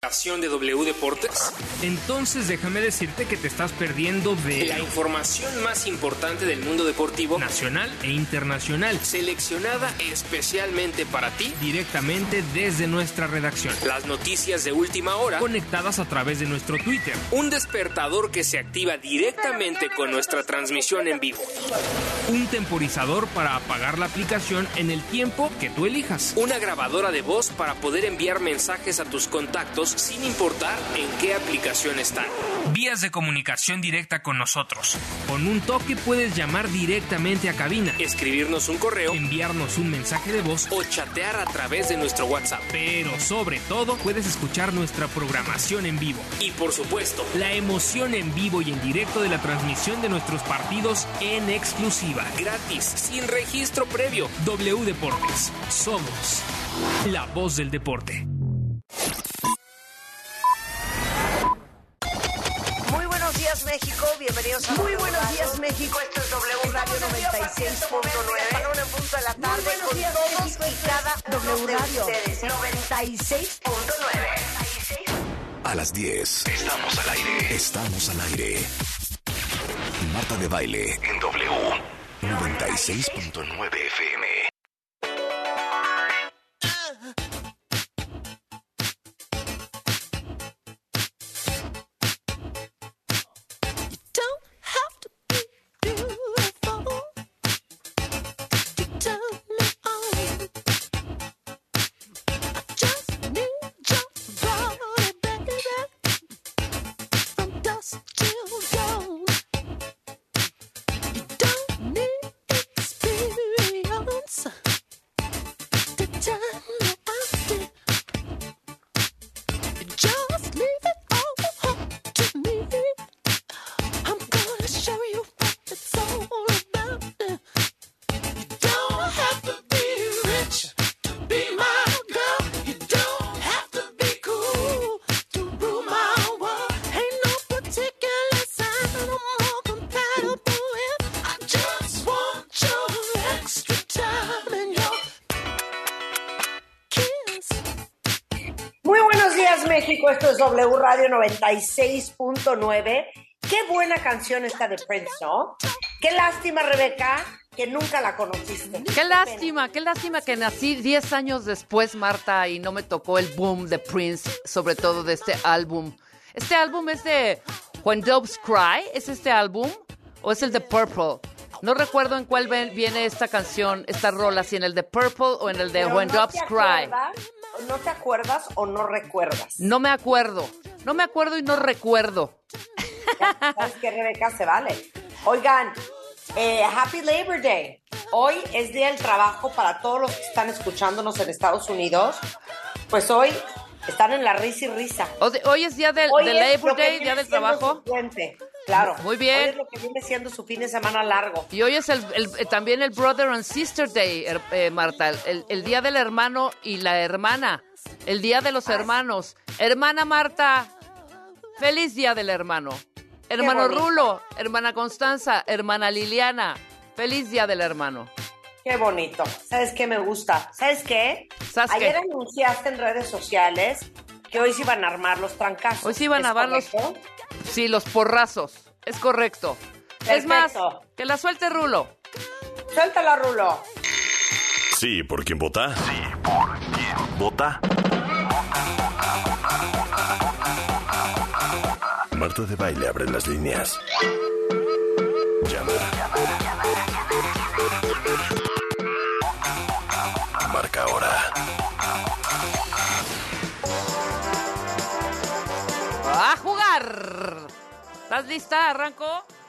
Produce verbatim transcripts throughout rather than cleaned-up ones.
estación de W Deportes? Entonces déjame decirte que te estás perdiendo de la información más importante del mundo deportivo nacional e internacional, seleccionada especialmente para ti directamente desde nuestra redacción. Las noticias de última hora conectadas a través de nuestro Twitter. Un despertador que se activa directamente con nuestra transmisión en vivo. Un temporizador para apagar la aplicación en el tiempo que tú elijas. Una grabadora de voz para poder enviar mensajes a tus contactos sin importar en qué aplicación están. Vías de comunicación directa con nosotros. Con un toque puedes llamar directamente a cabina, escribirnos un correo, enviarnos un mensaje de voz o chatear a través de nuestro WhatsApp. Pero sobre todo puedes escuchar nuestra programación en vivo. Y por supuesto, la emoción en vivo y en directo de la transmisión de nuestros partidos en exclusiva. Gratis, sin registro previo. W Deportes. Somos la voz del deporte. Muy buenos días, México. Bienvenidos a Muy buenos días, México. Esto es W Radio noventa y seis punto nueve. Una en punto de la tarde con todos y cada W Radio noventa y seis punto nueve. A las diez. Estamos al aire. Estamos al aire. Marta de Baile en W noventa y seis punto nueve F M. México, esto es W Radio noventa y seis punto nueve. Qué buena canción esta de Prince, ¿no? Qué lástima, Rebeca, que nunca la conociste. Qué lástima, qué lástima que nací diez años después, Marta, y no me tocó el boom de Prince, sobre todo de este álbum. Este álbum es de When Doves Cry, ¿es este álbum? ¿O es el de Purple? No recuerdo en cuál viene esta canción, esta rola, si en el de Purple o en el de When Doves Cry. ¿No te acuerdas o no recuerdas? No me acuerdo. No me acuerdo y no recuerdo. Ya, ¿sabes qué, Rebeca? Se vale. Oigan, eh, Happy Labor Day. Hoy es Día del Trabajo para todos los que están escuchándonos en Estados Unidos. Pues hoy están en la risa y risa. O de, hoy es Día del de Labor Day, Día del Trabajo. Claro. Muy bien. Hoy es lo que viene siendo su fin de semana largo. Y hoy es el, el, también el Brother and Sister Day, eh, Marta. El, el día del hermano y la hermana. El día de los hermanos. Hermana Marta, feliz día del hermano. Hermano Rulo, hermana Constanza, hermana Liliana, feliz día del hermano. Qué bonito. ¿Sabes qué me gusta? ¿Sabes qué? ¿Sabes Ayer qué? anunciaste en redes sociales que hoy se iban a armar los trancazos. Hoy se iban a armar los... Sí, los porrazos. Es correcto. Perfecto. Es más, que la suelte Rulo. Suéltala, Rulo. Sí, ¿por quién vota? Sí, ¿por quién vota? Marta de Baile abre las líneas. Llama. Marca ahora. ¡A jugar! ¿Estás lista? ¿Arranco?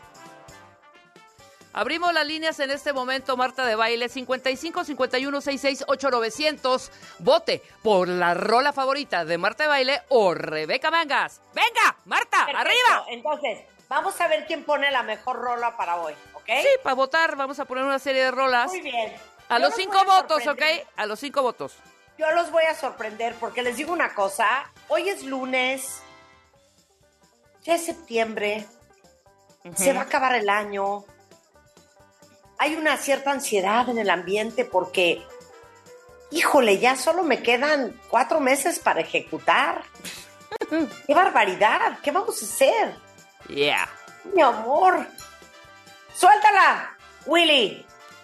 Abrimos las líneas en este momento, Marta de Baile, cincuenta y cinco, cincuenta y uno, sesenta y seis, ocho, novecientos. Vote por la rola favorita de Marta de Baile o Rebeca Mangas. ¡Venga, Marta, Perfecto. arriba! Entonces, vamos a ver quién pone la mejor rola para hoy, ¿ok? Sí, para votar vamos a poner una serie de rolas. Muy bien. A Yo los los cinco voy a votos, ¿ok? sorprender. A los cinco votos. Yo los voy a sorprender porque les digo una cosa. Hoy es lunes, ya es septiembre, uh-huh. Se va a acabar el año. Hay una cierta ansiedad en el ambiente porque, híjole, ya solo me quedan cuatro meses para ejecutar. ¡Qué barbaridad! ¿Qué vamos a hacer? Yeah. Mi amor. ¡Suéltala, Willy!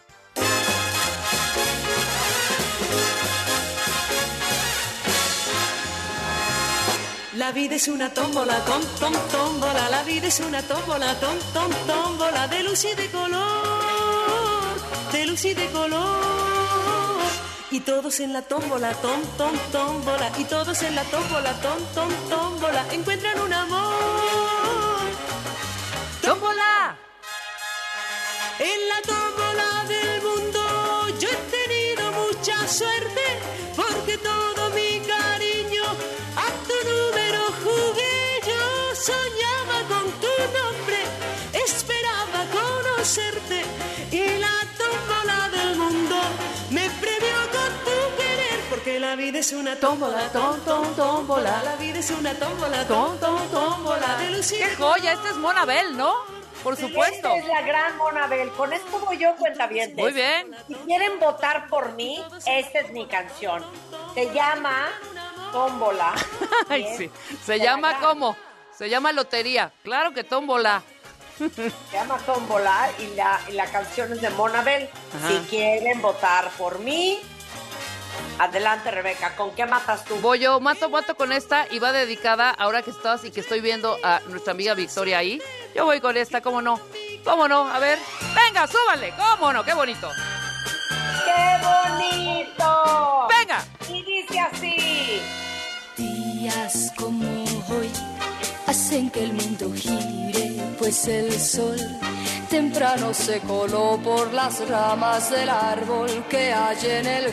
La vida es una tómbola, tom, tom, tómbola. La vida es una tómbola, tom, tom, tómbola. De luz y de color, de luz y de color. Y todos en la tómbola, tom, tom, tómbola. Y todos en la tómbola, tom, tom, tómbola. Encuentran un amor. ¡Tómbola! En la tómbola del mundo yo he tenido mucha suerte, porque todo mi cariño a tu número jugué. Yo soñaba con tu nombre, esperaba conocerte, y la tómbola del mundo me premió con tu querer, porque la vida es una tómbola, tom, tom, tómbola. La vida es una tómbola, tom, tom, tómbola. De luz y ¡Qué de joya! Esta es Mona Bell, ¿no? Por supuesto. Esta es la gran Mona Bell. Con esto voy yo, cuentavientes. Muy bien. Si quieren votar por mí, esta es mi canción. Se llama Tómbola. Ay, sí. ¿Se llama cómo? Se llama Lotería. Claro que tómbola. Se llama Tómbola y la, y la canción es de Mona Bell. Ajá. Si quieren votar por mí, adelante, Rebeca. ¿Con qué matas tú? Voy yo, mato, mato con esta y va dedicada, ahora que estás y que estoy viendo a nuestra amiga Victoria ahí. Yo voy con esta, ¿cómo no? ¿Cómo no? A ver. ¡Venga, súbale! ¿Cómo no? ¡Qué bonito! ¡Qué bonito! ¡Venga! Y dice así. Días como hoy hacen que el mundo gire, pues el sol temprano se coló por las ramas del árbol que hay en el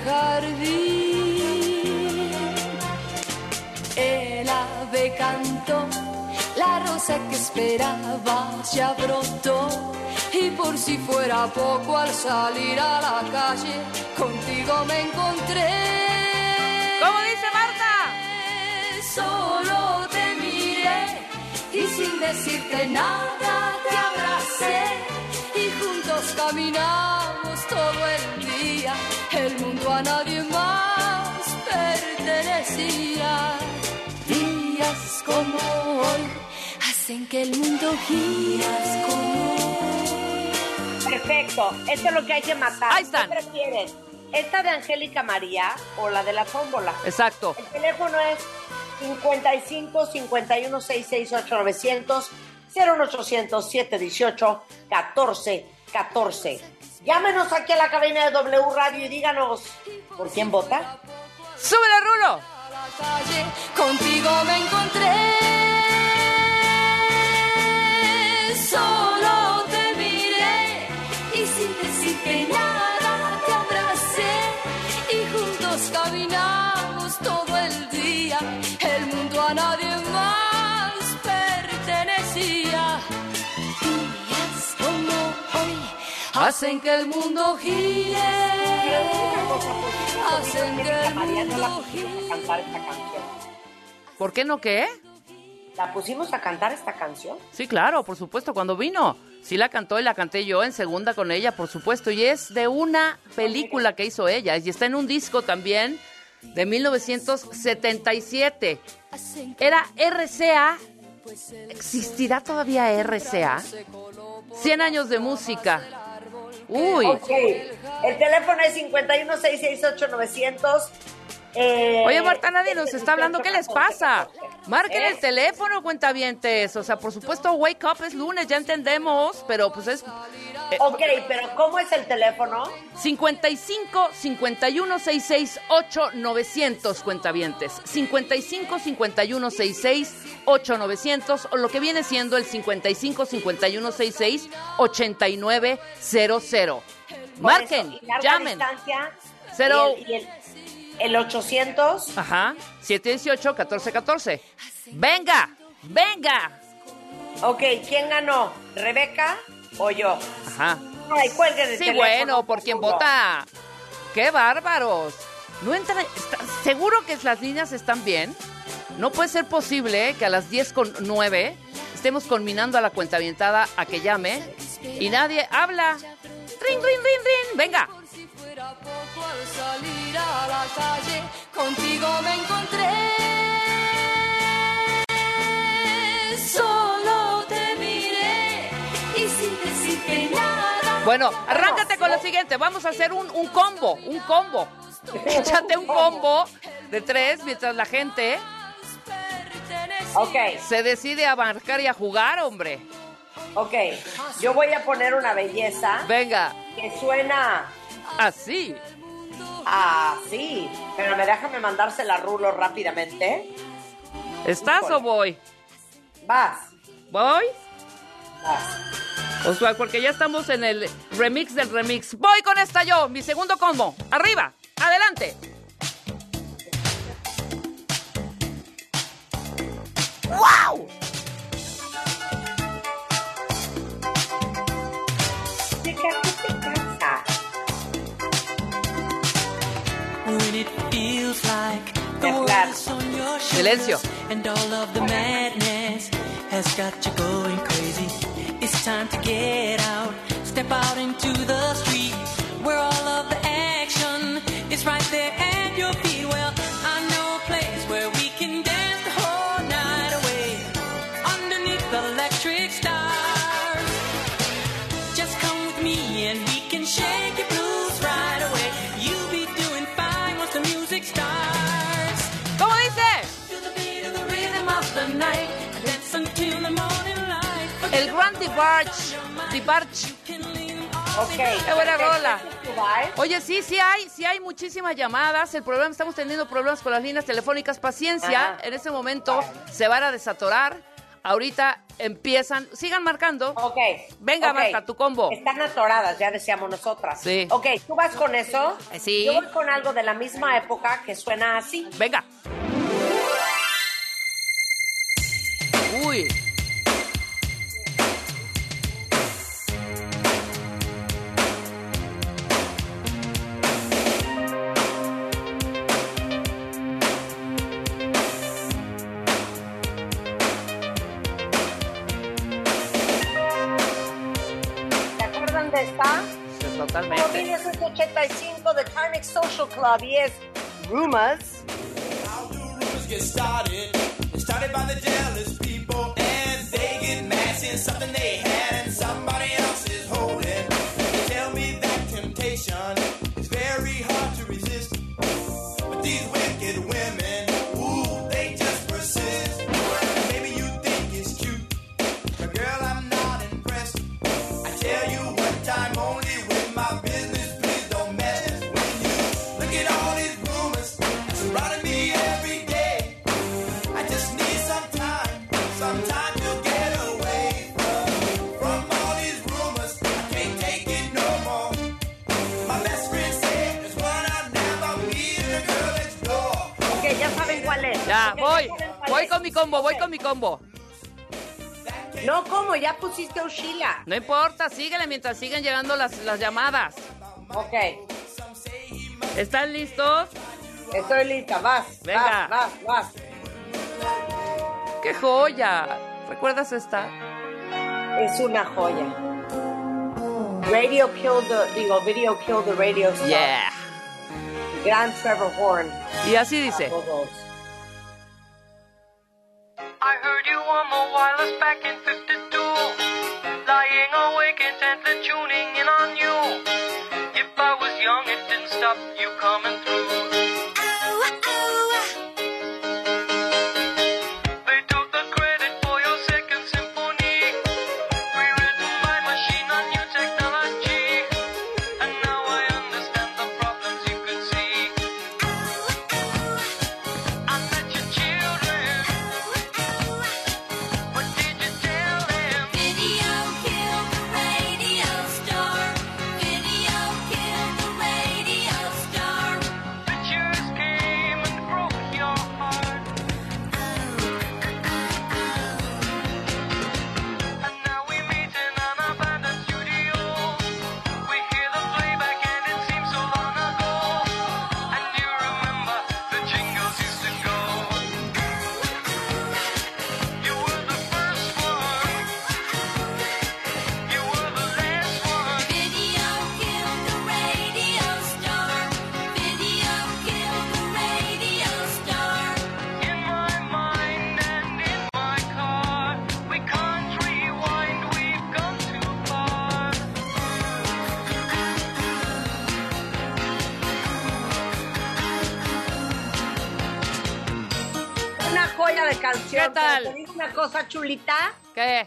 jardín. El ave cantó, la rosa que esperaba ya brotó, y por si fuera poco al salir a la calle contigo me encontré. ¿Cómo dice Marta? Solo te miré y sin decirte nada te abracé, y juntos caminamos todo el día. El mundo a nadie más pertenecía. Días como hoy hacen que el mundo gire. Como hoy. Perfecto. Esto es lo que hay que matar. Ahí están. ¿Qué prefieren? ¿Esta de Angélica María o la de la tómbola? Exacto. El teléfono es cincuenta y cinco, cincuenta y uno, sesenta y seis, ocho novecientos, cero uno ochocientos, siete dieciocho, catorce catorce. Llámenos aquí a la cabina de W Radio y díganos, ¿por quién vota? ¡Súbele, Rulo! A la calle contigo me encontré. Solo te miré y sin decirte nada te abracé, y juntos caminamos todo el día. El mundo a nadie más pertenecía. Días como hoy hacen que el mundo gire. Hacen que el María, no la mundo pusimos a gire. cantar esta canción. ¿Por qué no qué? ¿La pusimos a cantar esta canción? Sí, claro, por supuesto, cuando vino. Sí la cantó y la canté yo en segunda con ella, por supuesto. Y es de una película que hizo ella. Y está en un disco también de mil novecientos setenta y siete. Era R C A. ¿Existirá todavía R C A? cien años de música. Uy. Ok. El teléfono es cincuenta y uno, sesenta y seis, ocho novecientos. Eh, Oye, Marta, nadie nos está hablando. ¿Qué les pasa? Marquen el teléfono, cuentavientes. O sea, por supuesto, wake up, es lunes, ya entendemos. Pero pues es... eh, Ok, pero ¿cómo es el teléfono? cincuenta y cinco, cincuenta y uno, sesenta y seis, ocho novecientos, cuentavientes. cincuenta y cinco, cincuenta y uno, sesenta y seis, ocho novecientos. O lo que viene siendo el cincuenta y cinco, cincuenta y uno, sesenta y seis, ochenta y nueve cero cero. Marquen, Por eso, y larga llamen. distancia, Cero. Y el, y el, el ochocientos. Ajá, siete dieciocho, catorce catorce. ¡Venga! ¡Venga! Ok, ¿quién ganó? ¿Rebeca o yo? Ajá. Ay, cuelguen el Sí, teléfono. bueno, por quien vota. ¡Qué bárbaros! No entra, está- ¿seguro que las líneas están bien? No puede ser posible que a las diez con nueve estemos conminando a la cuentavientada a que llame y nadie habla. ¡Rin, rin, rin, rin! ¡Venga! Por si fuera poco al salir a la calle contigo me encontré. Bueno, arráncate con lo siguiente. Vamos a hacer un, un combo, un combo. Échate un combo de tres mientras la gente Ok. se decide a marcar y a jugar, hombre. Ok, yo voy a poner una belleza Venga, que suena así. así. Pero me déjame mandársela a Rulo rápidamente. ¿Estás Híjole. o voy? Vas, ¿Voy? vas. O sea, porque ya estamos en el remix del remix. Voy con esta yo, mi segundo combo. Arriba, adelante. ¡Wow! Chica, ¿qué te pasa? When it feels like the Mezclar. world is on your Silencio. shoulders and all of the madness has got you going crazy. It's time to get out, step out into the street where all of the action is right there at your feet. Well, I know a place where we can dance the whole night away underneath the electric stars. Just come with me and we can shake your blues right away. You'll be doing fine once the music starts. ¿Cómo dice? To the beat of the rhythm of the night, dance until the morning light. El Grand Debarch. Debarch. Ok. Qué buena rola. ¿Este es tu vibe? Oye, sí, sí hay, sí hay muchísimas llamadas. El problema, estamos teniendo problemas con las líneas telefónicas. Paciencia, Ajá. en ese momento se van a desatorar. Ahorita empiezan, sigan marcando. Ok. Venga, ok. Marta, tu combo. Están atoradas, ya decíamos nosotras. Sí. Ok, ¿tú vas con eso? Eh, sí. Yo voy con algo de la misma época que suena así. Venga. Uy. ¿Se acuerdan de esta? Sí, mil totalmente. novecientos ochenta y cinco de Timex Social Club y es Rumors. How do rumors get started? It started by the jealous people, and they get mad seeing something they had and somebody else is holding. They tell me that temptation is very hard to resist, but these wicked women, ooh, they just persist. And maybe you think it's cute, but girl, I'm not impressed. I tell you one time only with my business, please don't mess when you look at all these rumors surrounding me every day. I just need some time, some time to get away from, from all these rumors. I can't take it no more. My best friend said there's one I'll never meet, the girl next door. Ok, ya saben cuál es. Ya, Ok, voy. ya saben cuál Voy es. con mi combo, voy Ok. con mi combo. No, ¿cómo? Ya pusiste a Ushila. No importa, síguele mientras siguen llegando las, las llamadas. Ok, ¿Están listos? estoy lista. Vas, Venga. vas, vas, vas. ¡Qué joya! ¿Recuerdas esta? Es una joya. Radio killed the, digo, video killed the radio star. Yeah. Gran Trevor Horn. Y así dice. Todos. I heard you on the wireless back in fifty-two, lying awake intently tuning in on you. If I was young, it didn't stop you coming through. They took the credit for your second symphony, rewritten by machine on new technology. And now I understand the problems you could see. I met your children. What did you tell them? Video killed the radio star. Video killed the radio star. de canción. ¿Qué tal? Pero te digo una cosa, chulita. ¿Qué?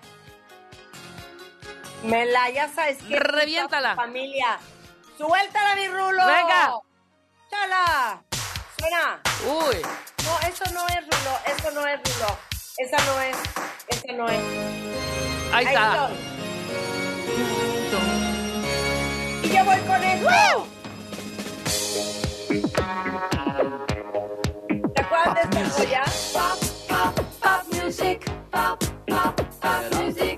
Me la, ya sabes que... Reviéntala. Familia. Suéltala, mi rulo. Venga. Chala. Suena. Uy. No, eso no es rulo. Eso no es rulo. Esa no es. Esa no es. Ahí está. estoy. Y yo voy con el... ¡Woo! ¿Te acuerdas de esta joya? Pop, pop, pop music. Pop, pop, pop music.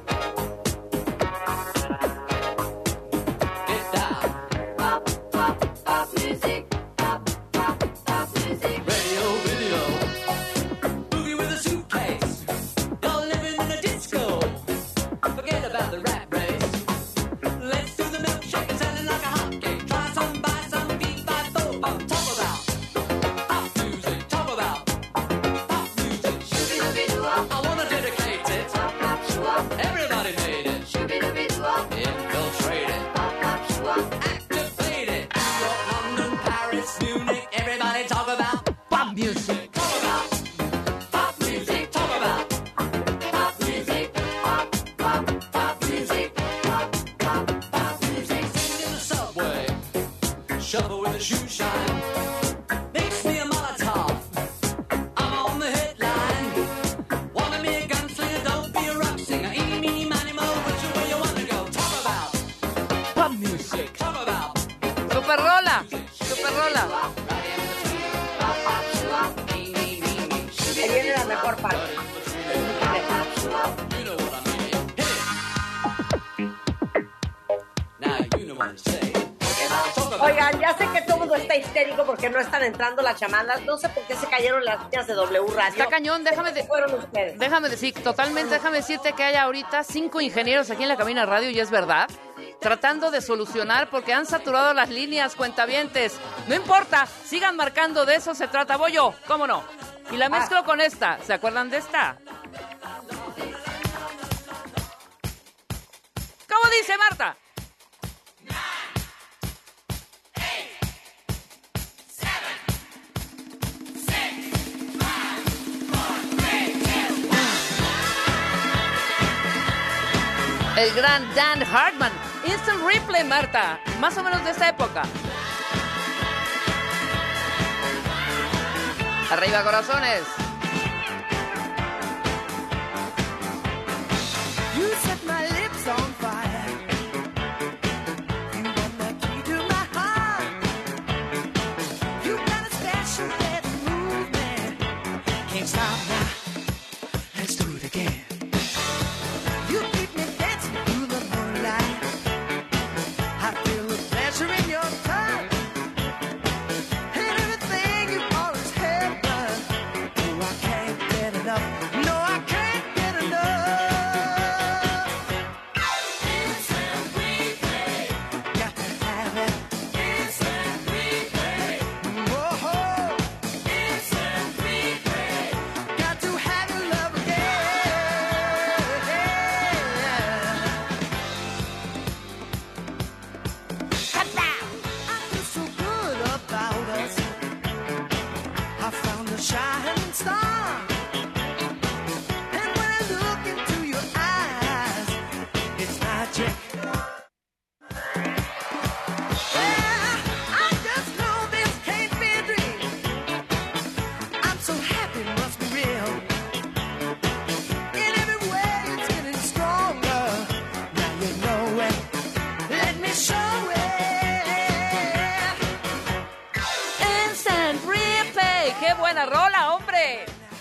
Get down. Pop, pop, pop music. Pop, pop, pop music. Radio, video. Boogie with a suitcase. You're living in a disco. Forget about the rat race. Let's do the milkshake and sell it like a hotcake. Try some, buy some, beat by four. Oh, talk about pop music. Talk about pop music. Shoo-be-doo-be-doo-wop. I wanna dedicate it. Pop, pop, shoo-wop. Everybody made it. Shoo-be-doo-be-doo-wop. Infiltrate it. Pop, pop, shoo-wop. Activate it. York, London, Paris, Munich. Everybody talk about Pop music. talk about pop music. Talk about Pop music. Pop, pop, pop music. Pop, pop, pop music. singing in the subway. Shuffle with the shoe shine. Makes me a Molotov. I'm on the headline. Wanna be a gunslinger, don't be a rock singer. Eeny, meeny, miny, mo, which way you wanna go? Talk about Pop music. talk about Super rola. Super rola. Pop, pop, shoo-wop. Ahí viene la mejor parte. you know what I mean. Hit it. Now you know what I'm saying. Talk about Oigan, ya sé que todo el mundo está histérico porque no están entrando las llamadas. No sé por qué se cayeron las líneas de W Radio. Está cañón, déjame de- fueron ustedes. Déjame decir, totalmente, déjame decirte que hay ahorita cinco ingenieros aquí en la cabina radio, y es verdad, tratando de solucionar porque han saturado las líneas, cuentavientes. No importa, sigan marcando, de eso se trata. Voy yo, ¿cómo no? Y la mezclo con esta. ¿Se acuerdan de esta? ¿Cómo dice Marta? El gran Dan Hartman. Instant Replay, Marta. Más o menos de esta época. Arriba, corazones. You set my lips on fire. You want the key to my heart. You got a special way to move me. Can't stop now. Let's do it again. You keep me dancing through the moonlight. I feel the pleasure in your touch. And everything you always have done. Oh, I can't get enough. No, I can't get enough. Instant replay. Got to have it. Instant replay. Whoa. Instant replay. Got to have your love again. I feel so good about us. I found a shining star. And when I look into your eyes, it's magic. Yeah, I just know this can't be a dream. I'm so happy, it must be real. In every way, it's getting stronger. Now you know it. Let me show it. Instant Replay. ¡Qué buena rola, hombre!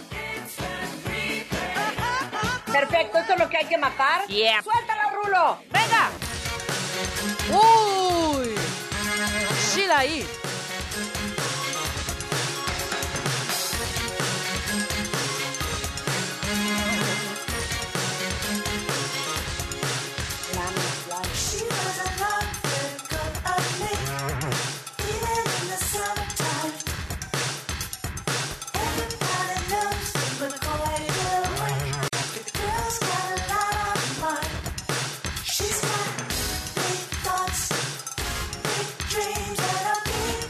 Perfecto, esto es lo que hay que matar. Yep. ¡Suéltala, Rulo! ¡Venga! ¡Uy! Sheila ahí. She was a love good of me, even in the summertime. Everybody knows McCoy Hill. The girl's got a lot on mind. She's got big thoughts, big dreams, and a big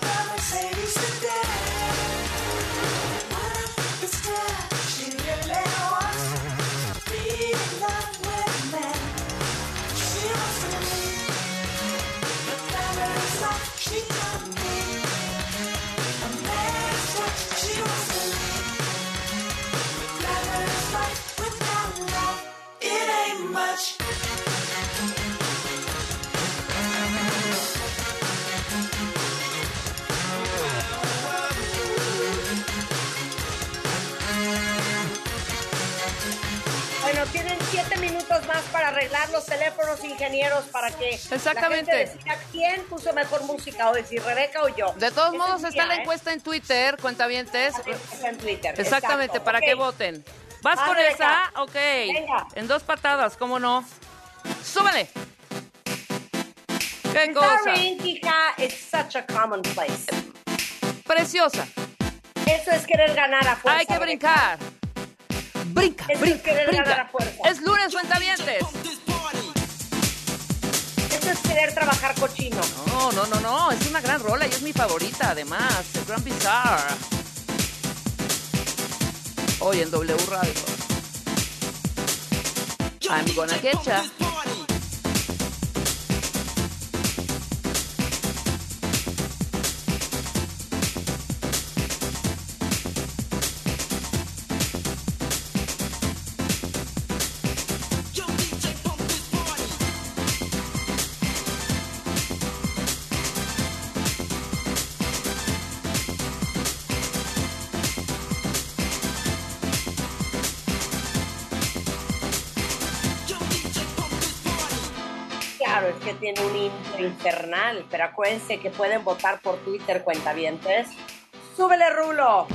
Bueno, tienen siete minutos más para arreglar los teléfonos, ingenieros, para que Exactamente. la gente decida quién puso mejor música hoy, si Rebeca o yo. De todos Ese modos, es está día, la ¿eh? encuesta en Twitter, cuentavientes. Está en Twitter. Exactamente, exacto. para Ok. que voten. ¿Vas Ah, con Rebeca. esa? Ok. Venga. En dos patadas, ¿cómo no? ¡Súbele! ¡Qué cosa! Sorry, hija, it's such a commonplace. Preciosa. Eso es querer ganar a fuerza. Hay que Rebeca. brincar. Brinca, Eso es brinca, querer ganar brinca. a fuerza. Es lunes, cuentavientes. Eso es querer trabajar cochino. No, no, no, no. Es una gran rola y es mi favorita, además. El Grand Bizarre. Hoy en W Radio. I'm gonna get ya. Claro, es que tiene un intro infernal, pero acuérdense que pueden votar por Twitter, cuentavientes. ¡Súbele, Rulo!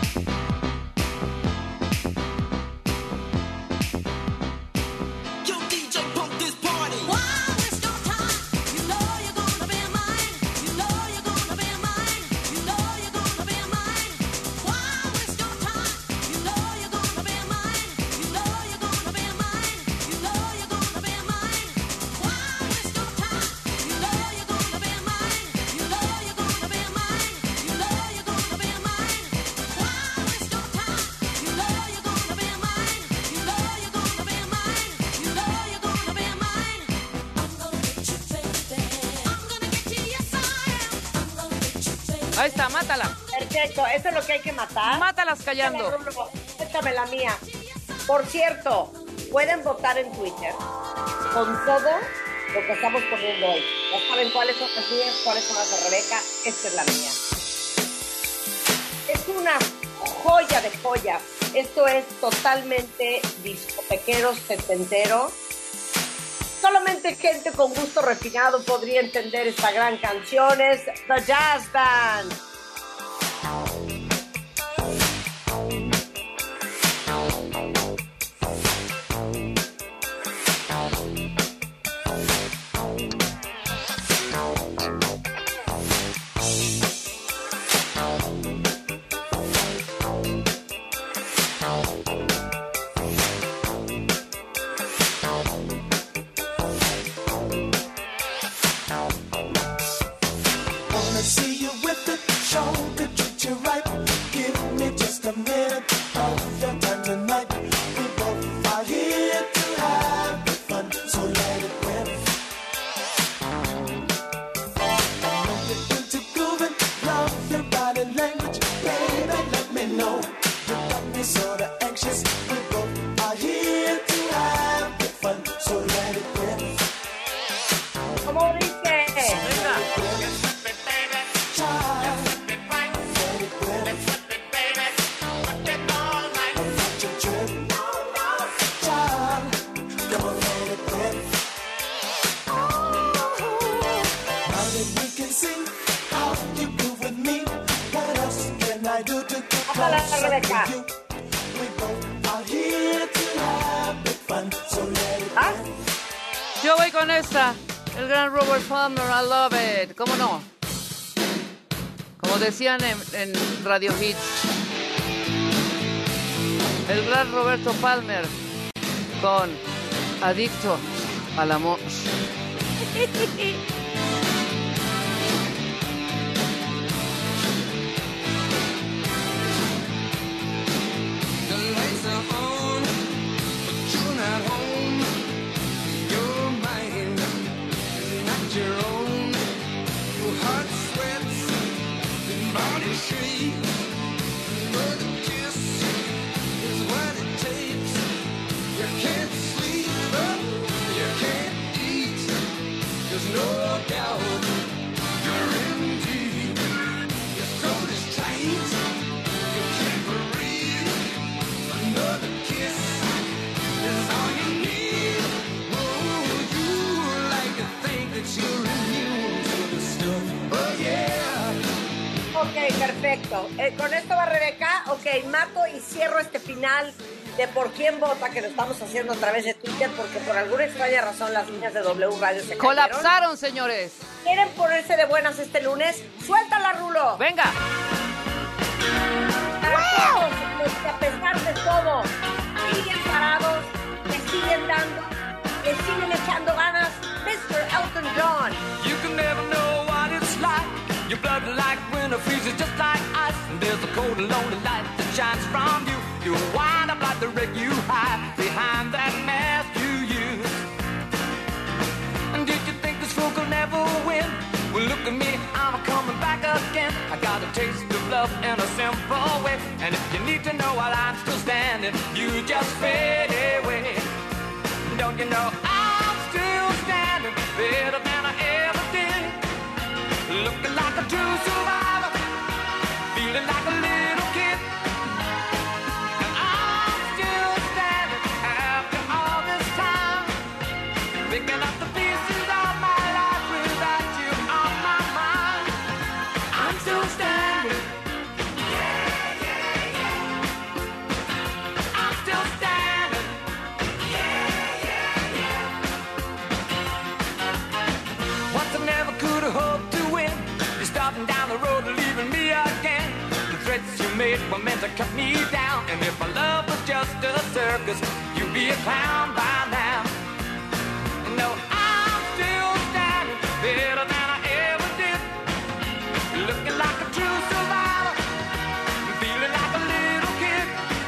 Ahí está, mátala. Perfecto, eso es lo que hay que matar. Mátalas callando. Échame, Rulo, échame la mía. Por cierto, pueden votar en Twitter con todo lo que estamos poniendo hoy. Ya saben cuáles son las mías, cuáles son las de Rebeca. Esta es la mía. Es una joya de joyas. Esto es totalmente discotequero, setentero. Solamente gente con gusto refinado podría entender esta gran canción. Es The Jazz Band. Wanna see you with it, show could treat you right. Give me just a minute of your time tonight. We both are here to have the fun, so let it rip. I know you're into grooving, love your body language, baby. Let me know. You got me sorta anxious. We both are here to have the fun, so let it rip. ¿Cómo dice? Ojalá, Rebeca. ¿Ah? Yo voy con esta. El gran Robert Palmer, I love it. ¿Cómo no? Como decían en, en Radio Hits. El gran Roberto Palmer con Adicto al Amor. The lights are on, but you're not home. Your mind is not your own. Your heart sweats, your body shakes. But a kiss is what it takes. You can't sleep, you can't eat. There's no Perfecto. Eh, con esto va Rebeca. Ok, mato y cierro este final de por quién vota, que lo estamos haciendo a través de Twitter, porque por alguna extraña razón las líneas de W Radio se Colapsaron, cayeron. señores. ¿Quieren ponerse de buenas este lunes? ¡Suéltala, Rulo! Venga. Para todos los que a pesar de todo siguen parados, le siguen dando, le siguen echando ganas, mister Elton John. You can never know what it's like. Your blood like winter freezes just like ice. And there's a cold and lonely light that shines from you. You wind up like the wreck you hide behind that mask you use. And did you think this fool could never win? Well, look at me, I'm coming back again. I got a taste of love in a simple way. And if you need to know while I'm still standing, you just fade away. Don't you know I'm still standing better than I ever did? Looking like a true survivor, feeling like a little kid. And I'm still standing after all this time, picking up the pieces of my life without you on my mind. I'm still standing. Yeah, yeah, yeah. I'm still standing. Yeah, yeah, yeah. Once I never could have hoped to win. You're starting down the road and leaving me again. The threats you made were meant to cut me down. And if my love was just a circus, you'd be a clown by now. No, I'm still standing better than I ever did. Looking like a true survivor, feeling like a little kid.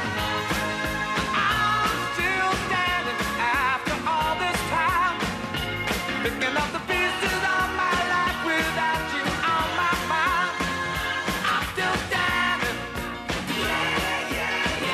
I'm still standing after all this time, picking up the pieces of my life without you on my mind. I'm still standing. Yeah, yeah,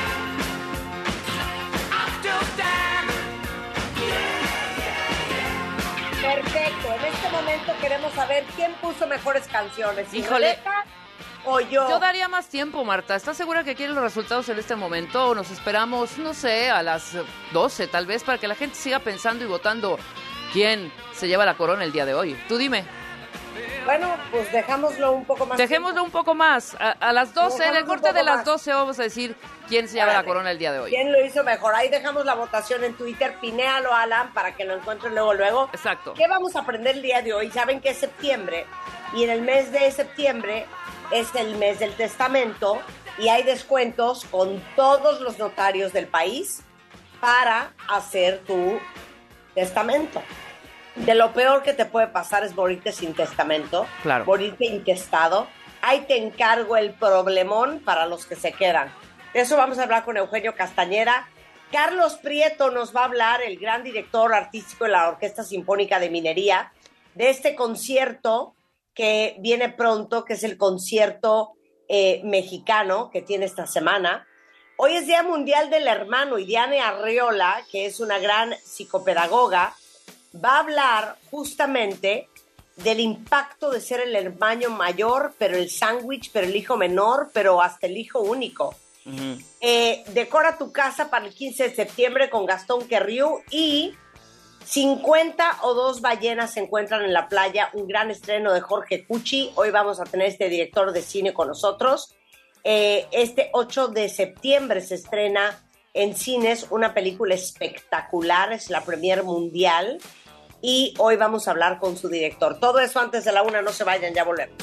yeah. I'm still standing. Yeah, yeah, yeah. Perfecto. En este momento queremos saber quién puso mejores canciones. si Híjole. Rebeca o yo. Yo daría más tiempo, Marta. ¿Estás segura que quieres los resultados en este momento o nos esperamos, no sé, a las doce tal vez, para que la gente siga pensando y votando quién se lleva la corona el día de hoy? Tú dime. Bueno, pues dejámoslo un poco más. Dejémoslo un poco más. A, a las doce, en el Dejamos un corte de poco las más. doce vamos a decir quién se lleva la Órale. corona el día de hoy. ¿Quién lo hizo mejor? Ahí dejamos la votación en Twitter. Pinéalo, Alan, para que lo encuentren luego, luego. Exacto. ¿Qué vamos a aprender el día de hoy? Saben que es septiembre y en el mes de septiembre es el mes del testamento y hay descuentos con todos los notarios del país para hacer tu testamento. De lo peor que te puede pasar es morirte sin testamento, Claro. morirte intestado. Ahí te encargo el problemón para los que se quedan. De eso vamos a hablar con Eugenio Castañera. Carlos Prieto nos va a hablar, el gran director artístico de la Orquesta Sinfónica de Minería, de este concierto que viene pronto, que es el concierto eh, mexicano que tiene esta semana. Hoy es Día Mundial del Hermano y Diane Arriola, que es una gran psicopedagoga, va a hablar justamente del impacto de ser el hermano mayor, pero el sándwich, pero el hijo menor, pero hasta el hijo único. Ujú. Eh, decora tu casa para el quince de septiembre con Gastón Querriu y cincuenta o dos ballenas se encuentran en la playa, un gran estreno de Jorge Cucci. Hoy vamos a tener este director de cine con nosotros. Eh, este ocho de septiembre se estrena en cines una película espectacular, es la premier mundial y hoy vamos a hablar con su director. Todo eso antes de la una, no se vayan, ya volvemos.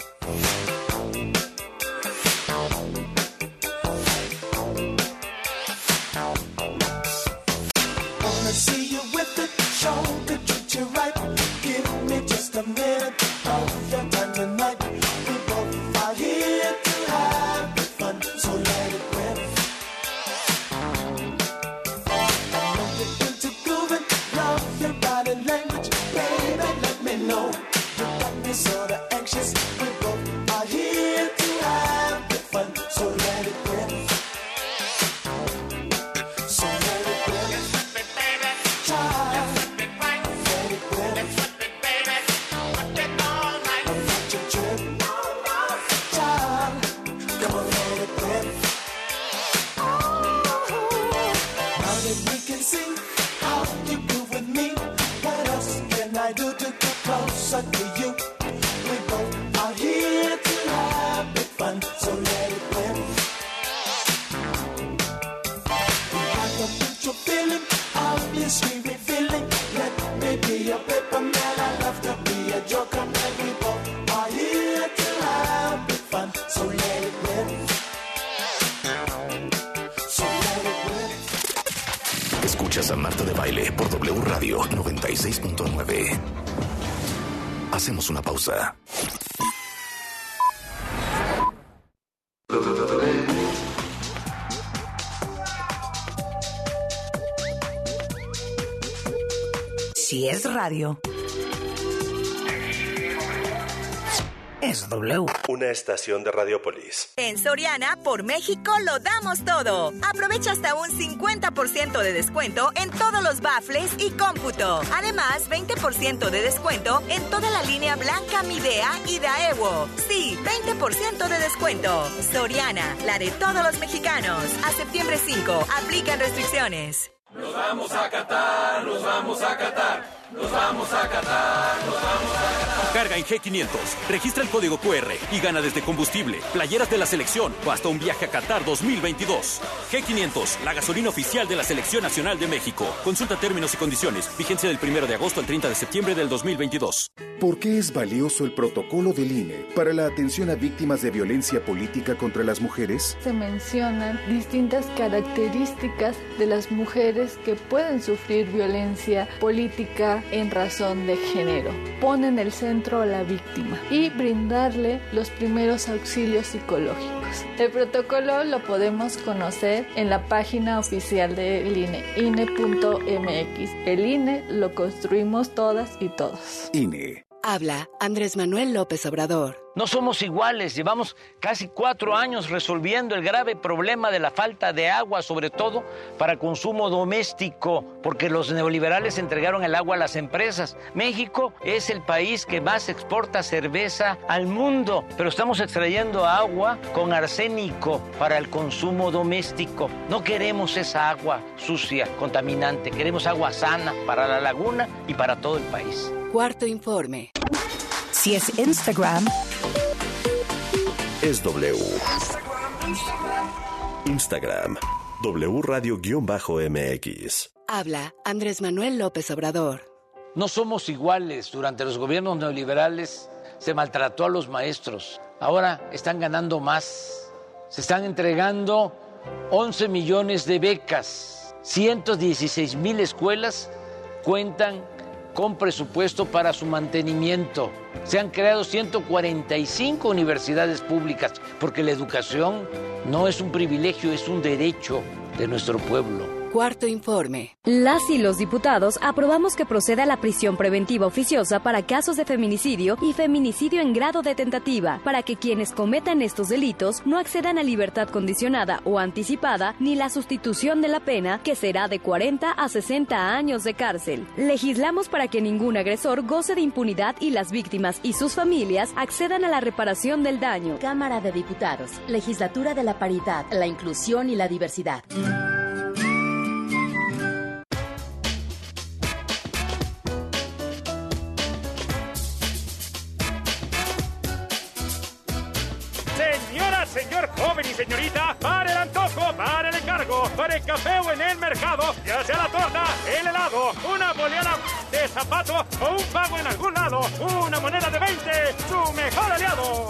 Wanna see you with it, show could treat you right. Give me just a minute of your time tonight. We both are here to have the fun, so let it rip. I know you're into grooving, love your body language, baby. Let me know you got me sorta anxious. We both are here to have the fun, so let it rip. So let it rip. Closer to you, we both are here to have big fun. So a sweet feeling. Let me be your paper man. I love to be a joker, man. We both are here to have big fun. So let it rip. So let it rip. Escuchas a Marta de Baile por W Radio noventa y seis punto nueve. Hacemos una pausa. Si es radio, es W. Una estación de Radiopolis. En Soriana, por México, lo damos todo. Aprovecha hasta un cincuenta por ciento de descuento en todos los bafles y cómputo. Además, veinte por ciento de descuento en toda la línea blanca Midea y Daewoo. Sí, veinte por ciento de descuento. Soriana, la de todos los mexicanos. A septiembre cinco, aplican restricciones. Nos vamos a Qatar, nos vamos a Qatar. Nos vamos a Qatar, nos vamos a Qatar. Carga en G quinientos, registra el código Q R y gana desde combustible, playeras de la selección o hasta un viaje a Qatar dos mil veintidós. G quinientos, la gasolina oficial de la Selección Nacional de México. Consulta términos y condiciones. Vigencia del primero de agosto al treinta de septiembre del dos mil veintidós. ¿Por qué es valioso el protocolo del I N E para la atención a víctimas de violencia política contra las mujeres? Se mencionan distintas características de las mujeres que pueden sufrir violencia política en razón de género. Pone en el centro a la víctima y brindarle los primeros auxilios psicológicos. El protocolo lo podemos conocer en la página oficial del I N E, I N E punto M X. El I N E lo construimos todas y todos. I N E. Habla Andrés Manuel López Obrador. No somos iguales, llevamos casi cuatro años resolviendo el grave problema de la falta de agua, sobre todo para consumo doméstico, porque los neoliberales entregaron el agua a las empresas. México es el país que más exporta cerveza al mundo, pero estamos extrayendo agua con arsénico para el consumo doméstico. No queremos esa agua sucia, contaminante, queremos agua sana para la laguna y para todo el país. Cuarto informe. Si es Instagram, es W. Instagram, W Radio-M X. Habla Andrés Manuel López Obrador. No somos iguales. Durante los gobiernos neoliberales se maltrató a los maestros. Ahora están ganando más. Se están entregando once millones de becas. ciento dieciséis mil escuelas cuentan con presupuesto para su mantenimiento. Se han creado ciento cuarenta y cinco universidades públicas, porque la educación no es un privilegio, es un derecho de nuestro pueblo. Cuarto informe. Las y los diputados aprobamos que proceda la prisión preventiva oficiosa para casos de feminicidio y feminicidio en grado de tentativa, para que quienes cometan estos delitos no accedan a libertad condicionada o anticipada ni la sustitución de la pena, que será de cuarenta a sesenta años de cárcel. Legislamos para que ningún agresor goce de impunidad y las víctimas y sus familias accedan a la reparación del daño. Cámara de Diputados, Legislatura de la Paridad, la Inclusión y la Diversidad. Señor joven y señorita, para el antojo, para el encargo, para el café o en el mercado, ya sea la torta, el helado, una boleada de zapato o un pago en algún lado, una moneda de veinte, su mejor aliado.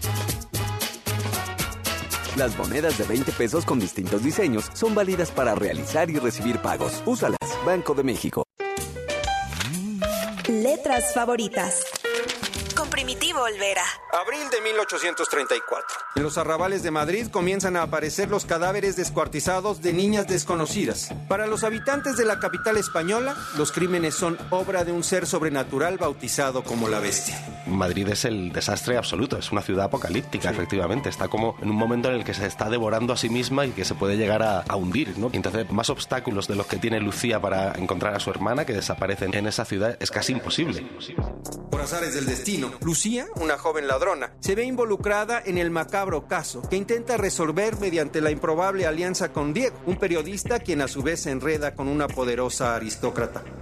Las monedas de veinte pesos con distintos diseños son válidas para realizar y recibir pagos. Úsalas. Banco de México. Letras favoritas. Con Primitivo Olvera. Abril de mil ochocientos treinta y cuatro. En los arrabales de Madrid comienzan a aparecer los cadáveres descuartizados de niñas desconocidas. Para los habitantes de la capital española, los crímenes son obra de un ser sobrenatural bautizado como la bestia. Madrid es el desastre absoluto, es una ciudad apocalíptica, sí. Efectivamente. Está como en un momento en el que se está devorando a sí misma y que se puede llegar a, a hundir, ¿no? Y entonces, más obstáculos de los que tiene Lucía para encontrar a su hermana, que desaparecen en esa ciudad, es casi imposible. Por azares del destino, Lucía, una joven ladrona, se ve involucrada en el macabro caso que intenta resolver mediante la improbable alianza con Diego, un periodista quien a su vez se enreda con una poderosa aristócrata.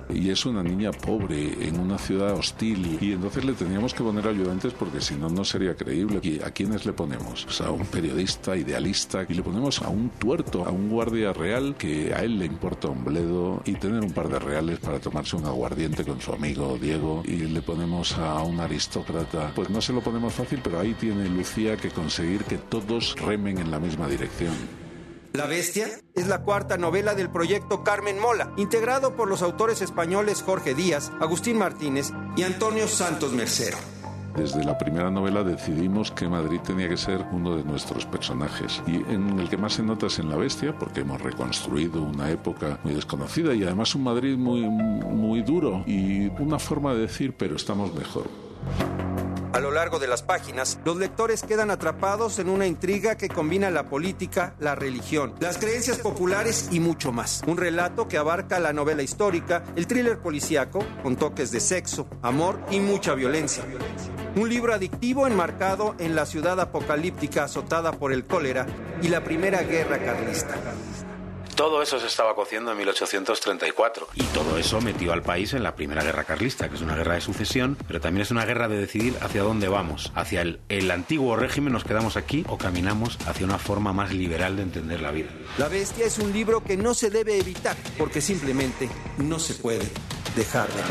y es una niña pobre en una ciudad hostil, y entonces le teníamos que poner ayudantes porque si no, no sería creíble. ¿Y a quiénes le ponemos? Pues a un periodista idealista, y le ponemos a un tuerto, a un guardia real que a él le importa un bledo, y tener un par de reales para tomarse un aguardiente con su amigo Diego, y le ponemos a un aristócrata. Pues no se lo ponemos fácil, pero ahí tiene Lucía que conseguir que todos remen en la misma dirección. La Bestia es la cuarta novela del proyecto Carmen Mola, integrado por los autores españoles Jorge Díaz, Agustín Martínez y Antonio Santos Mercero. Desde la primera novela decidimos que Madrid tenía que ser uno de nuestros personajes, y en el que más se nota es en La Bestia, porque hemos reconstruido una época muy desconocida y además un Madrid muy, muy duro, y una forma de decir, pero estamos mejor. A lo largo de las páginas, los lectores quedan atrapados en una intriga que combina la política, la religión, las creencias populares y mucho más. Un relato que abarca la novela histórica, el thriller policíaco, con toques de sexo, amor y mucha violencia. Un libro adictivo enmarcado en la ciudad apocalíptica azotada por el cólera y la Primera Guerra Carlista. Todo eso se estaba cociendo en mil ochocientos treinta y cuatro. Y todo eso metió al país en la Primera Guerra Carlista, que es una guerra de sucesión, pero también es una guerra de decidir hacia dónde vamos. Hacia el, el antiguo régimen, nos quedamos aquí, o caminamos hacia una forma más liberal de entender la vida. La Bestia es un libro que no se debe evitar, porque simplemente no se puede dejar de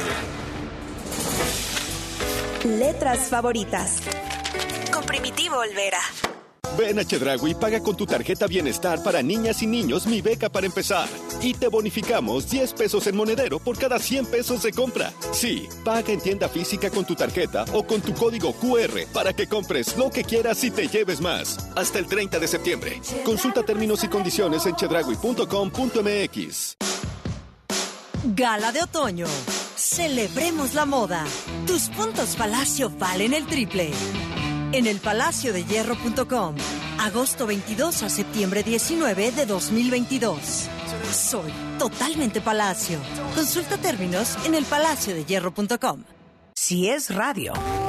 leer. Letras favoritas. Con Primitivo Olvera. Ven a Chedraui y paga con tu tarjeta Bienestar para niñas y niños Mi Beca para Empezar. Y te bonificamos diez pesos en monedero por cada cien pesos de compra. Sí, paga en tienda física con tu tarjeta o con tu código cu erre para que compres lo que quieras y te lleves más. Hasta el treinta de septiembre. Consulta términos y condiciones en chedraui punto com punto eme equis. Gala de otoño. Celebremos la moda. Tus puntos Palacio valen el triple. En el palacio de hierro punto com, agosto veintidós a septiembre diecinueve de dos mil veintidós. Soy totalmente Palacio. Consulta términos en el palacio de hierro punto com. Si es radio.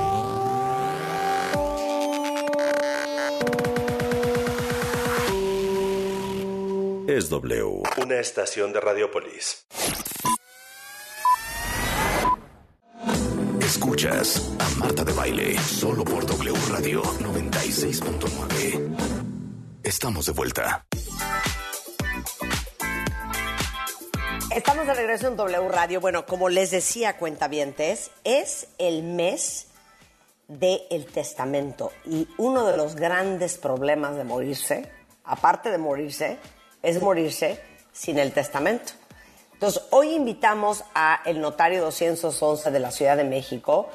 Es W, una estación de Radiopolis. Escuchas a Marta de Baile solo por W Radio noventa y seis punto nueve. Estamos de vuelta. Estamos de regreso en W Radio. Bueno, como les decía, cuentavientes, es el mes del testamento. Y uno de los grandes problemas de morirse, aparte de morirse, es morirse sin el testamento. Entonces, hoy invitamos a el notario doscientos once de la Ciudad de México,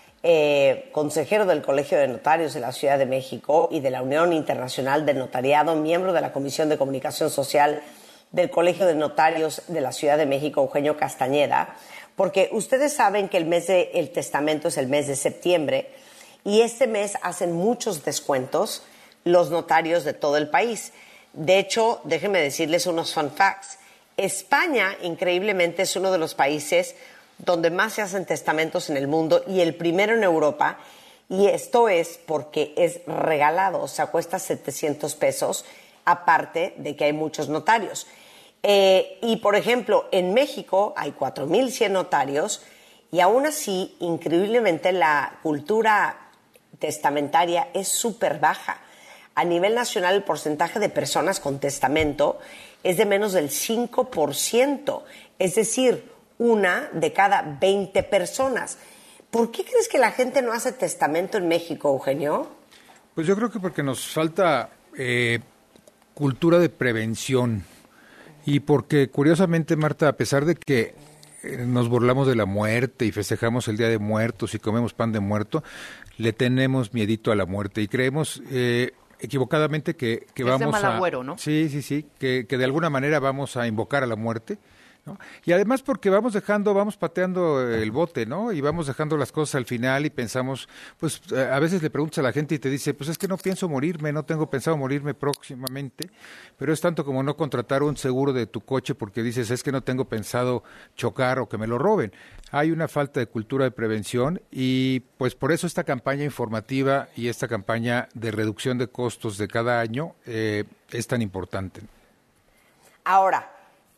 eh, consejero del Colegio de Notarios de la Ciudad de México y de la Unión Internacional del Notariado, miembro de la Comisión de Comunicación Social del Colegio de Notarios de la Ciudad de México, Eugenio Castañeda, porque ustedes saben que el mes del testamento es el mes de septiembre y este mes hacen muchos descuentos los notarios de todo el país. De hecho, déjenme decirles unos fun facts. España, increíblemente, es uno de los países donde más se hacen testamentos en el mundo y el primero en Europa, y esto es porque es regalado, o sea, cuesta setecientos pesos, aparte de que hay muchos notarios. Eh, y, por ejemplo, en México hay cuatro mil cien notarios y aún así, increíblemente, la cultura testamentaria es súper baja. A nivel nacional, el porcentaje de personas con testamento es de menos del cinco por ciento, es decir, una de cada veinte personas. ¿Por qué crees que la gente no hace testamento en México, Eugenio? Pues yo creo que porque nos falta eh, cultura de prevención y porque, curiosamente, Marta, a pesar de que eh, nos burlamos de la muerte y festejamos el Día de Muertos y comemos pan de muerto, le tenemos miedito a la muerte y creemos... Eh, equivocadamente que, que vamos mal a... agüero, ¿no? Sí, sí, sí, que, que de alguna manera vamos a invocar a la muerte, ¿no? Y además porque vamos dejando, vamos pateando el bote, ¿no? Y vamos dejando las cosas al final y pensamos, pues a veces le preguntas a la gente y te dice, pues es que no pienso morirme, no tengo pensado morirme próximamente, pero es tanto como no contratar un seguro de tu coche porque dices, es que no tengo pensado chocar o que me lo roben. Hay una falta de cultura de prevención y pues por eso esta campaña informativa y esta campaña de reducción de costos de cada año eh, es tan importante. Ahora,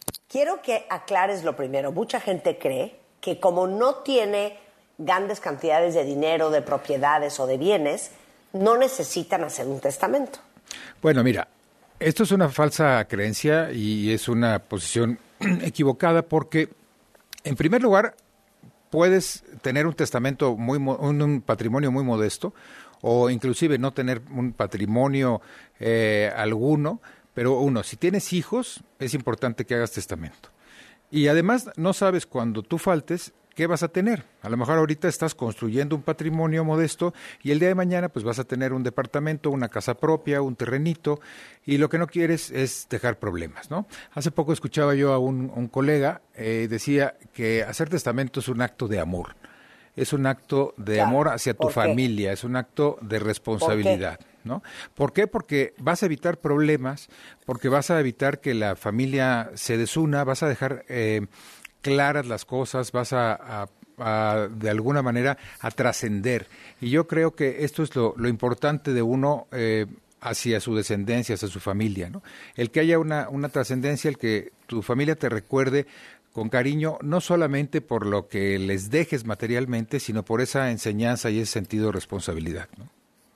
Quiero que aclares lo primero. Mucha gente cree que como no tiene grandes cantidades de dinero, de propiedades o de bienes, no necesitan hacer un testamento. Bueno, mira, esto es una falsa creencia y es una posición equivocada porque, en primer lugar, puedes tener un testamento, muy un, un patrimonio muy modesto o inclusive no tener un patrimonio eh, alguno, pero uno, si tienes hijos, es importante que hagas testamento. Y además no sabes cuando tú faltes qué vas a tener. A lo mejor ahorita estás construyendo un patrimonio modesto y el día de mañana pues vas a tener un departamento, una casa propia, un terrenito, y lo que no quieres es dejar problemas, ¿no? Hace poco escuchaba yo a un, un colega, eh, decía que hacer testamento es un acto de amor. Es un acto de claro, amor hacia tu familia, es un acto de responsabilidad, ¿Por ¿no? ¿Por qué? Porque vas a evitar problemas, porque vas a evitar que la familia se desuna, vas a dejar eh, claras las cosas, vas a, a, a de alguna manera a trascender. Y yo creo que esto es lo, lo importante de uno eh, hacia su descendencia, hacia su familia, ¿no? El que haya una, una trascendencia, el que tu familia te recuerde con cariño, no solamente por lo que les dejes materialmente, sino por esa enseñanza y ese sentido de responsabilidad, ¿no?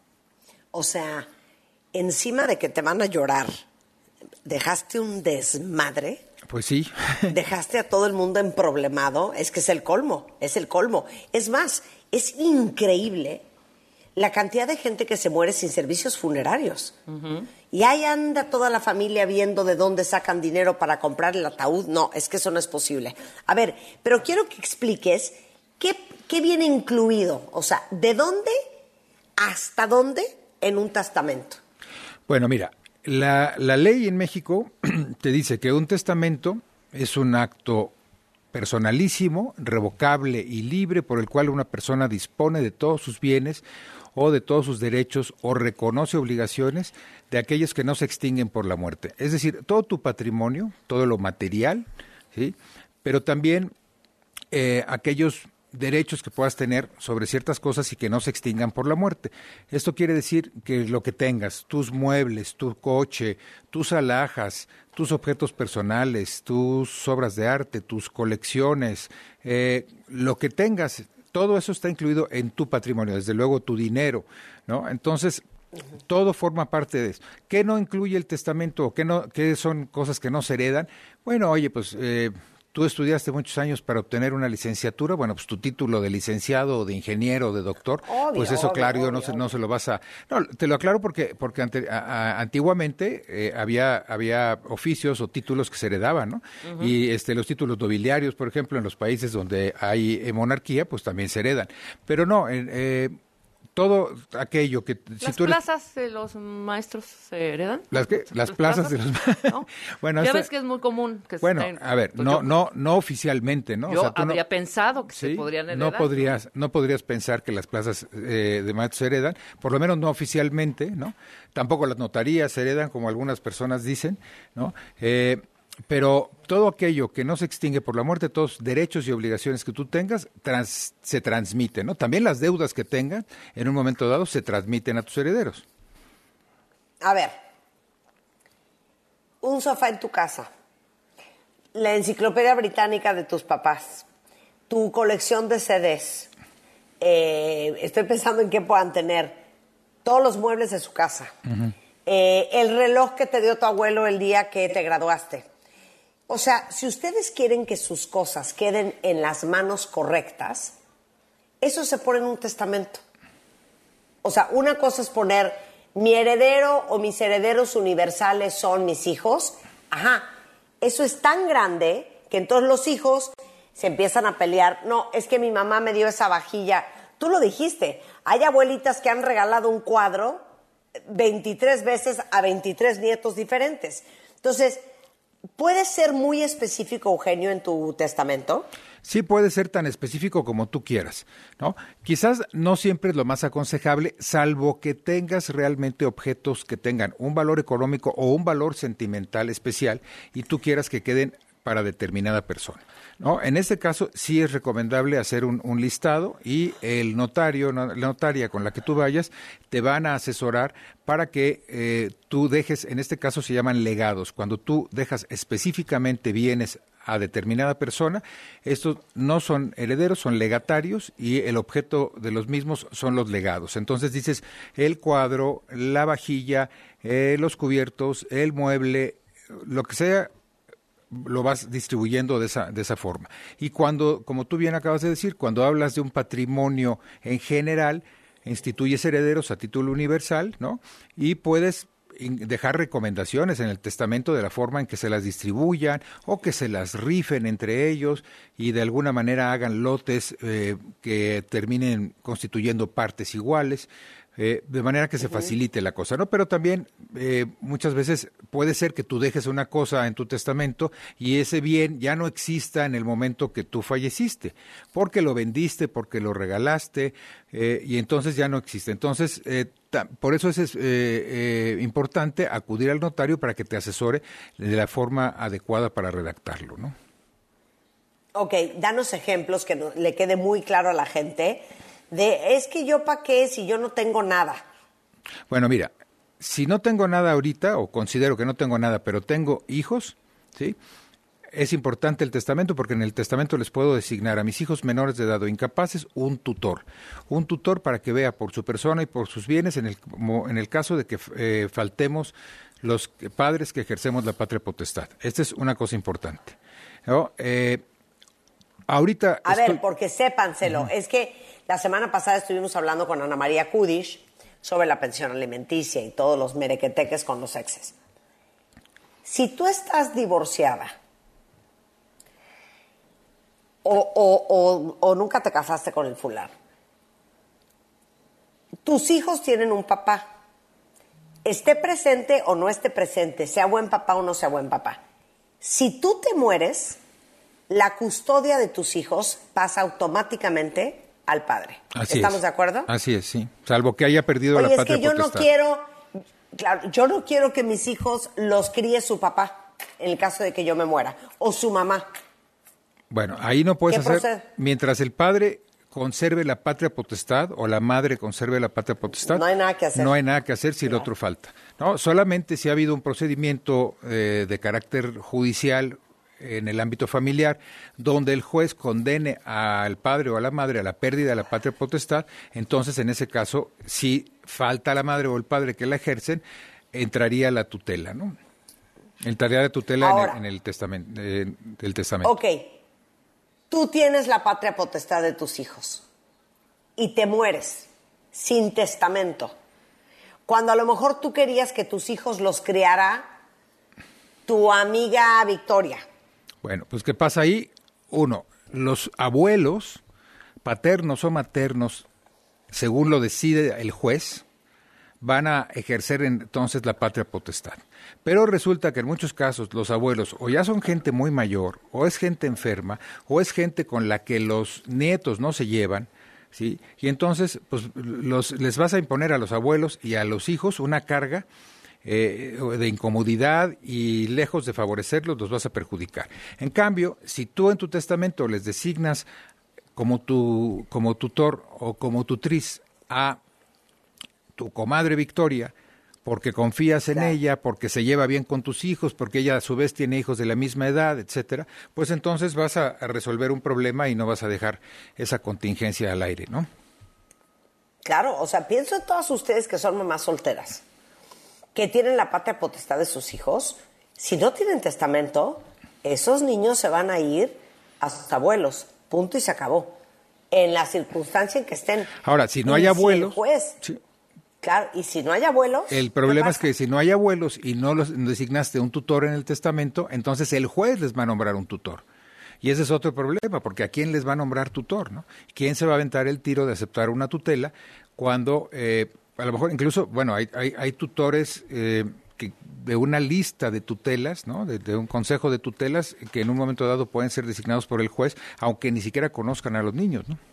O sea, encima de que te van a llorar, ¿dejaste un desmadre? Pues sí. ¿Dejaste a todo el mundo emproblemado? Es que es el colmo, es el colmo. Es más, es increíble la cantidad de gente que se muere sin servicios funerarios. Uh-huh. Y ahí anda toda la familia viendo de dónde sacan dinero para comprar el ataúd. No, es que eso no es posible. A ver, pero quiero que expliques qué, qué viene incluido. O sea, ¿de dónde hasta dónde en un testamento? Bueno, mira, la, la ley en México te dice que un testamento es un acto personalísimo, revocable y libre por el cual una persona dispone de todos sus bienes o de todos sus derechos o reconoce obligaciones de aquellos que no se extinguen por la muerte. Es decir, todo tu patrimonio, todo lo material, ¿sí? Pero también eh, aquellos derechos que puedas tener sobre ciertas cosas y que no se extingan por la muerte. Esto quiere decir que lo que tengas, tus muebles, tu coche, tus alhajas, tus objetos personales, tus obras de arte, tus colecciones, eh, lo que tengas, todo eso está incluido en tu patrimonio, desde luego tu dinero, ¿no? Entonces, todo forma parte de eso. ¿Qué no incluye el testamento o qué, no, qué son cosas que no se heredan? Bueno, oye, pues eh, tú estudiaste muchos años para obtener una licenciatura, bueno, pues tu título de licenciado, de ingeniero, de doctor, obvio, pues eso, obvio, claro, obvio, no, se, no se lo vas a... No, te lo aclaro porque porque ante, a, a, antiguamente eh, había había oficios o títulos que se heredaban, ¿no? Uh-huh. Y este los títulos nobiliarios, por ejemplo, en los países donde hay eh, monarquía, pues también se heredan. Pero no, en... Eh, todo aquello que... ¿Las si tú eres... plazas de los maestros se heredan? ¿Las qué? Las, ¿Las plazas, plazas de los... ¿No? Bueno, ya este... ves que es muy común que Bueno, estén... a ver, no, yo... no, no oficialmente, ¿no? Yo o sea, habría no... pensado que ¿Sí? se podrían heredar. No podrías, no podrías pensar que las plazas eh, de maestros se heredan, por lo menos no oficialmente, ¿no? Tampoco las notarías se heredan, como algunas personas dicen, ¿no? Eh... Pero todo aquello que no se extingue por la muerte, todos derechos y obligaciones que tú tengas, trans, se transmiten, ¿no? También las deudas que tengan, en un momento dado, se transmiten a tus herederos. A ver, un sofá en tu casa, la enciclopedia británica de tus papás, tu colección de C Ds, eh, estoy pensando en qué puedan tener, todos los muebles de su casa, uh-huh. eh, el reloj que te dio tu abuelo el día que te graduaste. O sea, si ustedes quieren que sus cosas queden en las manos correctas, eso se pone en un testamento. O sea, una cosa es poner mi heredero o mis herederos universales son mis hijos. Ajá, eso es tan grande que entonces los hijos se empiezan a pelear. No, es que mi mamá me dio esa vajilla. Tú lo dijiste, hay abuelitas que han regalado un cuadro veintitrés veces a veintitrés nietos diferentes. Entonces... ¿puedes ser muy específico, Eugenio, en tu testamento? Sí, puede ser tan específico como tú quieras, ¿no? Quizás no siempre es lo más aconsejable, salvo que tengas realmente objetos que tengan un valor económico o un valor sentimental especial y tú quieras que queden para determinada persona, ¿no? En este caso sí es recomendable hacer un, un listado y el notario, la notaria con la que tú vayas, te van a asesorar para que eh, tú dejes, en este caso se llaman legados, cuando tú dejas específicamente bienes a determinada persona, estos no son herederos, son legatarios y el objeto de los mismos son los legados. Entonces dices, el cuadro, la vajilla, eh, los cubiertos, el mueble, lo que sea, lo vas distribuyendo de esa, de esa forma. Y cuando, como tú bien acabas de decir, cuando hablas de un patrimonio en general, instituyes herederos a título universal, ¿no? Y puedes dejar recomendaciones en el testamento de la forma en que se las distribuyan o que se las rifen entre ellos y de alguna manera hagan lotes eh, que terminen constituyendo partes iguales. Eh, de manera que se facilite la cosa, ¿no? Pero también eh, muchas veces puede ser que tú dejes una cosa en tu testamento y ese bien ya no exista en el momento que tú falleciste, porque lo vendiste, porque lo regalaste eh, y entonces ya no existe. Entonces, eh, ta, por eso es eh, eh, importante acudir al notario para que te asesore de la forma adecuada para redactarlo, ¿no? Ok, danos ejemplos que no, le quede muy claro a la gente. De, es que yo pa' qué si yo no tengo nada. Bueno, mira, si no tengo nada ahorita, o considero que no tengo nada, pero tengo hijos, ¿sí? Es importante el testamento porque en el testamento les puedo designar a mis hijos menores de edad o incapaces un tutor. Un tutor para que vea por su persona y por sus bienes en el, en el caso de que eh, faltemos los padres que ejercemos la patria potestad. Esta es una cosa importante, ¿no? Eh, ahorita... A estoy... ver, porque sépanselo, uh-huh. Es que la semana pasada estuvimos hablando con Ana María Kudish sobre la pensión alimenticia y todos los merequeteques con los exes. Si tú estás divorciada o, o, o, o nunca te casaste con el fulano, tus hijos tienen un papá, esté presente o no esté presente, sea buen papá o no sea buen papá. Si tú te mueres, la custodia de tus hijos pasa automáticamente al padre. Así ¿Estamos es. de acuerdo? Así es, sí. Salvo que haya perdido Oye, la patria es que yo potestad. no quiero, claro, yo no quiero que mis hijos los críe su papá, en el caso de que yo me muera, o su mamá. Bueno, ahí no puedes ¿Qué hacer, procede? mientras el padre conserve la patria potestad o la madre conserve la patria potestad, no hay nada que hacer. No hay nada que hacer si el otro falta. No, solamente si ha habido un procedimiento eh, de carácter judicial en el ámbito familiar, donde el juez condene al padre o a la madre a la pérdida de la patria potestad, entonces en ese caso, si falta la madre o el padre que la ejercen, entraría la tutela, ¿no? Entraría la tutela Ahora, en el, en el testamento, eh, del testamento. Ok, tú tienes la patria potestad de tus hijos y te mueres sin testamento, cuando a lo mejor tú querías que tus hijos los criara tu amiga Victoria. Bueno, pues ¿qué pasa ahí? Uno, los abuelos, paternos o maternos, según lo decide el juez, van a ejercer entonces la patria potestad. Pero resulta que en muchos casos los abuelos o ya son gente muy mayor, o es gente enferma, o es gente con la que los nietos no se llevan, ¿sí? Y entonces pues los, les vas a imponer a los abuelos y a los hijos una carga Eh, de incomodidad y lejos de favorecerlos los vas a perjudicar. En cambio, si tú en tu testamento les designas como tu como tutor o como tutriz a tu comadre Victoria, porque confías en ella, porque se lleva bien con tus hijos, porque ella a su vez tiene hijos de la misma edad, etcétera, pues entonces vas a, a resolver un problema y no vas a dejar esa contingencia al aire, ¿no? Claro, o sea, pienso en todas ustedes que son mamás solteras, que tienen la patria potestad de sus hijos. Si no tienen testamento, esos niños se van a ir a sus abuelos, punto y se acabó, en la circunstancia en que estén. Ahora, si no y hay abuelos... Si el juez, sí. Claro, y si no hay abuelos... El problema es que si no hay abuelos y no los designaste un tutor en el testamento, entonces el juez les va a nombrar un tutor. Y ese es otro problema, porque ¿a quién les va a nombrar tutor, no? ¿Quién se va a aventar el tiro de aceptar una tutela cuando... Eh, a lo mejor incluso, bueno, hay, hay, hay tutores eh, que de una lista de tutelas, ¿no? De, de un consejo de tutelas que en un momento dado pueden ser designados por el juez, aunque ni siquiera conozcan a los niños, ¿no?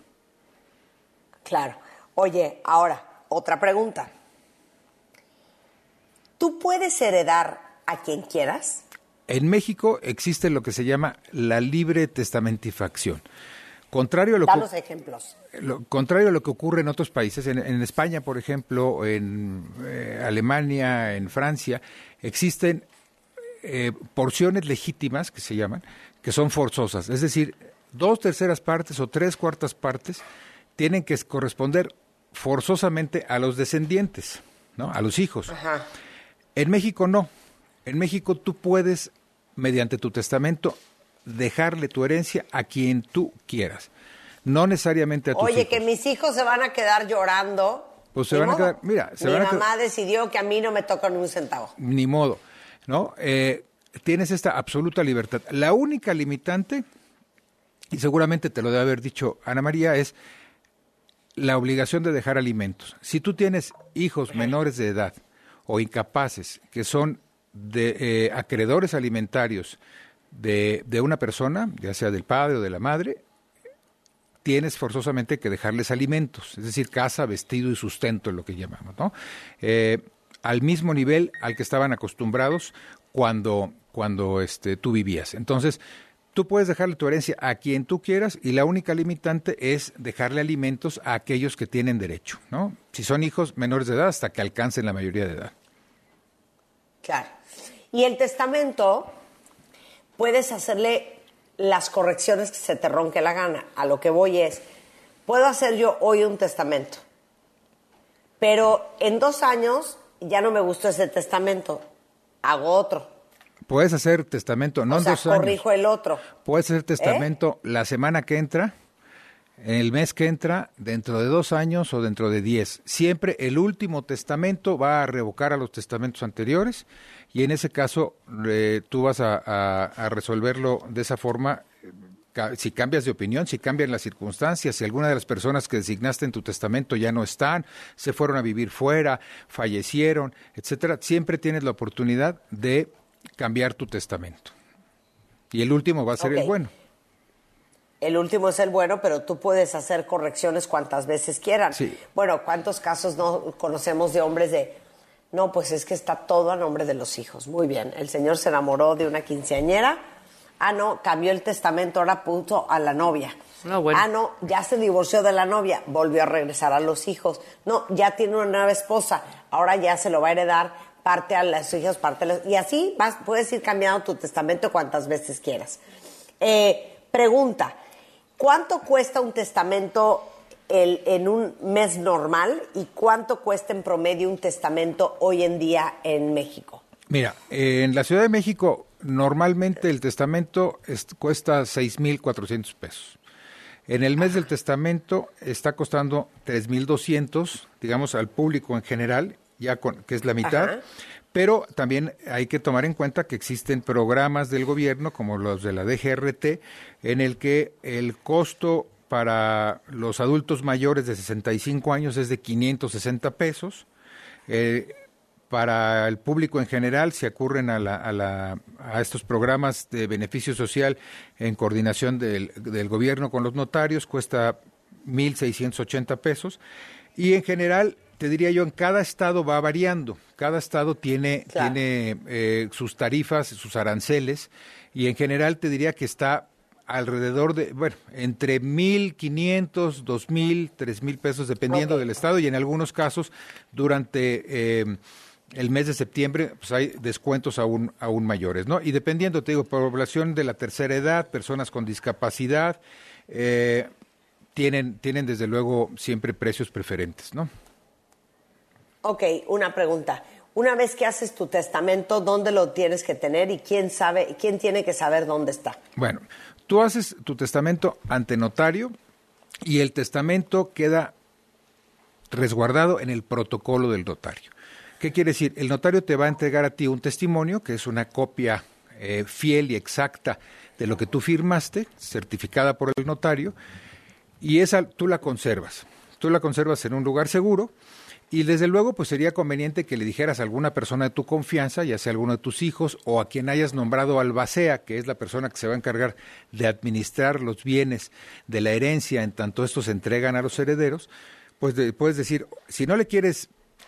Claro. Oye, ahora, otra pregunta. ¿Tú puedes heredar a quien quieras? En México existe lo que se llama la libre testamentifacción. Contrario a lo Danos que, ejemplos. Lo, contrario a lo que ocurre en otros países, en, en España, por ejemplo, en eh, Alemania, en Francia, existen eh, porciones legítimas, que se llaman, que son forzosas. Es decir, dos terceras partes o tres cuartas partes tienen que corresponder forzosamente a los descendientes, ¿no? A los hijos. Ajá. En México no. En México tú puedes, mediante tu testamento, dejarle tu herencia a quien tú quieras, no necesariamente a tus Oye, hijos. que mis hijos se van a quedar llorando. Pues se Ni van a modo. quedar, mira, se Mi van a mamá quedar, decidió que a mí no me toca ni un centavo. ni modo, ¿no? Eh, tienes esta absoluta libertad. La única limitante, y seguramente te lo debe haber dicho Ana María, es la obligación de dejar alimentos. Si tú tienes hijos menores de edad o incapaces que son de eh, acreedores alimentarios de, de una persona, ya sea del padre o de la madre, tienes forzosamente que dejarles alimentos, es decir, casa, vestido y sustento, es lo que llamamos, ¿no? Eh, al mismo nivel al que estaban acostumbrados cuando, cuando este, tú vivías. Entonces, tú puedes dejarle tu herencia a quien tú quieras y la única limitante es dejarle alimentos a aquellos que tienen derecho, ¿no? Si son hijos menores de edad, hasta que alcancen la mayoría de edad. Claro. Y el testamento, puedes hacerle las correcciones que se te ronque la gana. A lo que voy es, puedo hacer yo hoy un testamento, pero en dos años ya no me gustó ese testamento, hago otro. Puedes hacer testamento, no o en sea, dos años. corrijo el otro. Puedes hacer testamento ¿Eh? la semana que entra, en el mes que entra, dentro de dos años o dentro de diez. Siempre el último testamento va a revocar a los testamentos anteriores y en ese caso eh, tú vas a, a, a resolverlo de esa forma. Si cambias de opinión, si cambian las circunstancias, si alguna de las personas que designaste en tu testamento ya no están, se fueron a vivir fuera, fallecieron, etcétera, siempre tienes la oportunidad de cambiar tu testamento. Y el último va a ser Okay. el bueno. El último es el bueno, pero tú puedes hacer correcciones cuantas veces quieran. Sí. Bueno, ¿cuántos casos no conocemos de hombres de, no, pues es que está todo a nombre de los hijos? Muy bien, el señor se enamoró de una quinceañera, ah, no, cambió el testamento, ahora puso a la novia. No, bueno. Ah, no, ya se divorció de la novia, volvió a regresar a los hijos. No, ya tiene una nueva esposa, ahora ya se lo va a heredar parte a los hijos, parte a los... Y así vas, puedes ir cambiando tu testamento cuantas veces quieras. Eh, pregunta, ¿cuánto cuesta un testamento el, en un mes normal y cuánto cuesta en promedio un testamento hoy en día en México? Mira, eh, en la Ciudad de México normalmente el testamento es, cuesta seis mil cuatrocientos pesos. En el mes del testamento está costando tres mil doscientos, digamos, al público en general, ya con, que es la mitad. Ajá. Pero también hay que tomar en cuenta que existen programas del gobierno, como los de la D G R T, en el que el costo para los adultos mayores de sesenta y cinco años es de quinientos sesenta pesos. Eh, para el público en general, se acurren a, la, a, la, a estos programas de beneficio social en coordinación del, del gobierno con los notarios, cuesta mil seiscientos ochenta pesos. Y en general, te diría yo, en cada estado va variando. Cada estado tiene, claro. tiene eh, sus tarifas, sus aranceles, y en general te diría que está alrededor de, bueno, entre mil quinientos, dos mil, tres mil pesos, dependiendo okay. del estado, y en algunos casos, durante eh, el mes de septiembre, pues hay descuentos aún, aún mayores, ¿no? Y dependiendo, te digo, población de la tercera edad, personas con discapacidad, eh, tienen, tienen desde luego siempre precios preferentes, ¿no? Ok, una pregunta. Una vez que haces tu testamento, ¿dónde lo tienes que tener y quién sabe, quién tiene que saber dónde está? Bueno, tú haces tu testamento ante notario y el testamento queda resguardado en el protocolo del notario. ¿Qué quiere decir? El notario te va a entregar a ti un testimonio, que es una copia eh, fiel y exacta de lo que tú firmaste, certificada por el notario, y esa tú la conservas. Tú la conservas en un lugar seguro. Y desde luego, pues sería conveniente que le dijeras a alguna persona de tu confianza, ya sea alguno de tus hijos o a quien hayas nombrado albacea, que es la persona que se va a encargar de administrar los bienes de la herencia en tanto estos se entregan a los herederos, pues de, puedes decir, si no le quieres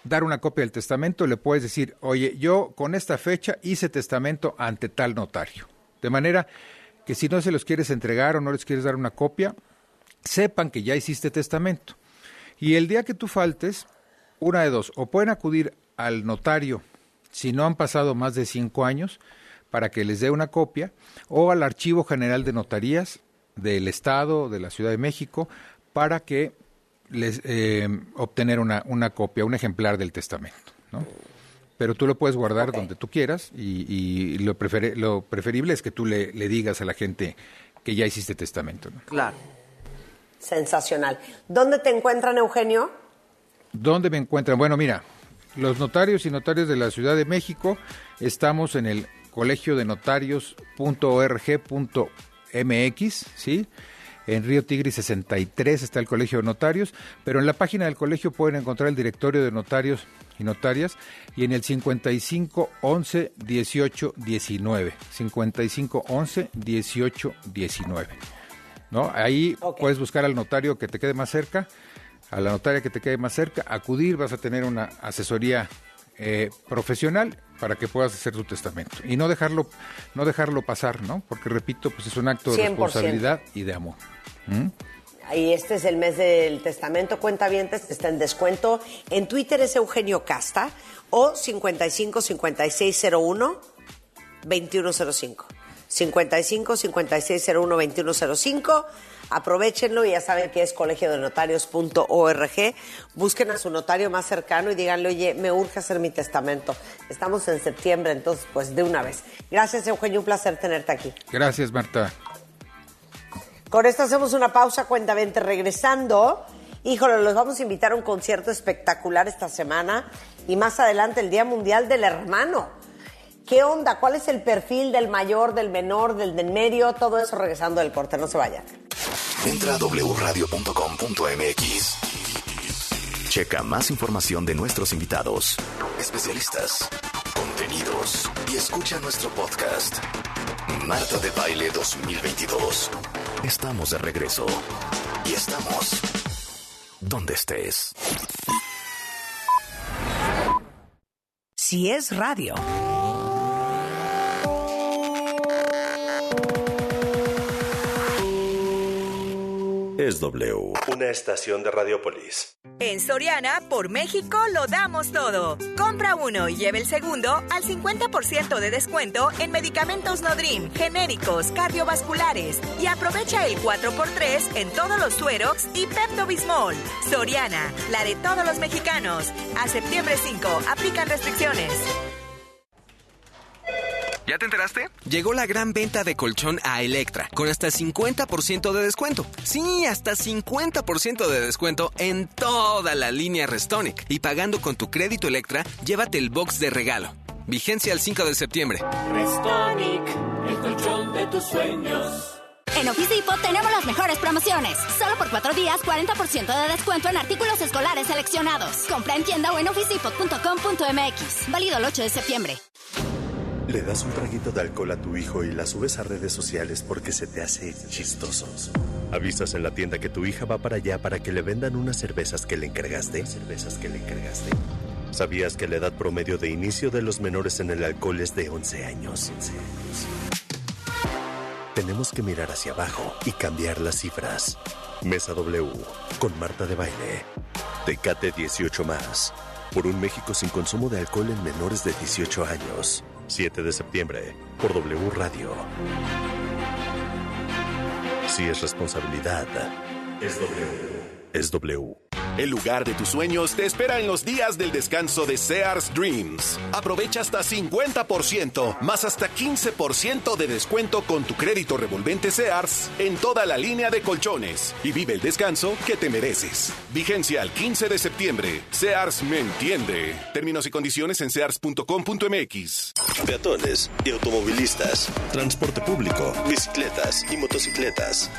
dar una copia del testamento, le puedes decir, oye, yo con esta fecha hice testamento ante tal notario. De manera que si no se los quieres entregar o no les quieres dar una copia, sepan que ya hiciste testamento. Y el día que tú faltes, una de dos, o pueden acudir al notario si no han pasado más de cinco años para que les dé una copia, o al Archivo General de Notarías del Estado, de la Ciudad de México, para que les eh, obtener una, una copia, un ejemplar del testamento, ¿no? Pero tú lo puedes guardar okay. donde tú quieras y, y lo, prefer, lo preferible es que tú le, le digas a la gente que ya hiciste testamento, ¿no? Claro. Sensacional. ¿Dónde te encuentran, Eugenio? ¿Dónde me encuentran? Bueno, mira, los notarios y notarias de la Ciudad de México estamos en el colegio de notarios punto org punto mx, ¿sí? En Río Tigre sesenta y tres está el Colegio de Notarios, pero en la página del colegio pueden encontrar el directorio de notarios y notarias y en el cincuenta y cinco once dieciocho diecinueve, cincuenta y cinco once dieciocho diecinueve, ¿no? Ahí okay. puedes buscar al notario que te quede más cerca, a la notaria que te quede más cerca, acudir, vas a tener una asesoría eh, profesional para que puedas hacer tu testamento y no dejarlo no dejarlo pasar, ¿no? Porque repito, pues es un acto de cien por ciento responsabilidad y de amor. ¿Mm? Y este es el mes del testamento, cuentavientes, está en descuento. En Twitter es Eugenio Casta o cincuenta y cinco cincuenta y seis cero uno veintiuno cero cinco. cincuenta y cinco cincuenta y seis cero uno veintiuno cero cinco. Aprovechenlo y ya saben que es colegio de notarios punto org. Busquen a su notario más cercano y díganle, oye, me urge hacer mi testamento. Estamos en septiembre, entonces, pues de una vez. Gracias, Eugenio, un placer tenerte aquí. Gracias, Marta. Con esto hacemos una pausa, cuentamente. Regresando, híjole, los vamos a invitar a un concierto espectacular esta semana y más adelante el Día Mundial del Hermano. ¿Qué onda? ¿Cuál es el perfil del mayor, del menor, del del medio? Todo eso regresando del corte, no se vayan. Entra a doble u radio punto com punto m x. Checa más información de nuestros invitados, especialistas, contenidos y escucha nuestro podcast. Marta de Baile dos mil veintidós. Estamos de regreso y estamos donde estés. Si es radio. Es W, una estación de Radiopolis. En Soriana, por México, lo damos todo. Compra uno y lleve el segundo al cincuenta por ciento de descuento en medicamentos Nodrim, genéricos, cardiovasculares. Y aprovecha el cuatro por tres en todos los Suerox y Pepto-Bismol. Soriana, la de todos los mexicanos. A septiembre cinco, aplican restricciones. ¿Ya te enteraste? Llegó la gran venta de colchón a Electra, con hasta cincuenta por ciento de descuento. Sí, hasta cincuenta por ciento de descuento en toda la línea Restonic. Y pagando con tu crédito Electra, llévate el box de regalo. Vigencia el cinco de septiembre. Restonic, el colchón de tus sueños. En Office Depot tenemos las mejores promociones. Solo por cuatro días, cuarenta por ciento de descuento en artículos escolares seleccionados. Compra en tienda o en office depot punto com punto m x. Válido el ocho de septiembre. Le das un traguito de alcohol a tu hijo y la subes a redes sociales porque se te hace chistoso. Avisas en la tienda que tu hija va para allá para que le vendan unas cervezas que le encargaste. Cervezas que le encargaste. ¿Sabías que la edad promedio de inicio de los menores en el alcohol es de once años? once años. Tenemos que mirar hacia abajo y cambiar las cifras. Mesa W, con Marta de Baile. Tecate dieciocho más. Por un México sin consumo de alcohol en menores de dieciocho años. siete de septiembre, por W Radio. Si es responsabilidad, es W. Es W. El lugar de tus sueños te espera en los días del descanso de Sears Dreams. Aprovecha hasta cincuenta por ciento, más hasta quince por ciento de descuento con tu crédito revolvente Sears en toda la línea de colchones. Y vive el descanso que te mereces. Vigencia al quince de septiembre. Sears me entiende. Términos y condiciones en sears punto com punto m x. Peatones y automovilistas, transporte público, bicicletas y motocicletas.